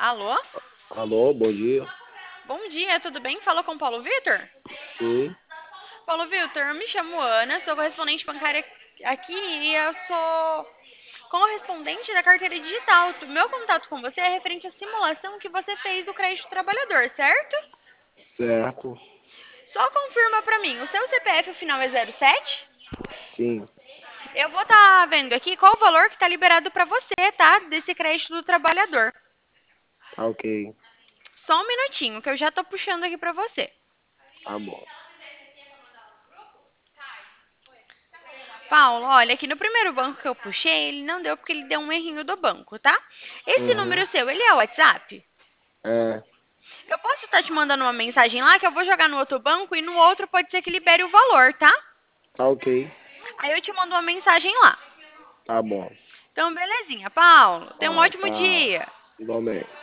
Alô? Alô, bom dia. Bom dia, tudo bem? Falou com o Paulo Vitor? Sim, Paulo Vitor, eu me chamo Ana, sou correspondente bancária aqui e eu sou correspondente da carteira digital. Meu contato com você é referente à simulação que você fez do crédito trabalhador, certo? certo. Só confirma pra mim, o seu CPF final é 07? Sim, Eu vou estar vendo aqui qual o valor que está liberado para você, tá? Desse crédito do trabalhador. tá ok. Só um minutinho, que eu já tô puxando aqui para você. Tá bom. Paulo, olha, aqui no primeiro banco que eu puxei, ele não deu porque ele deu um errinho do banco, tá? Esse Uhum. número seu, ele é o WhatsApp? É, Eu posso estar te mandando uma mensagem lá que eu vou jogar no outro banco e no outro pode ser que libere o valor, tá? tá ok. Aí eu te mando uma mensagem lá. Tá bom. Então, belezinha, Paulo. Tenha um Tá, ótimo tchau. dia. Igualmente.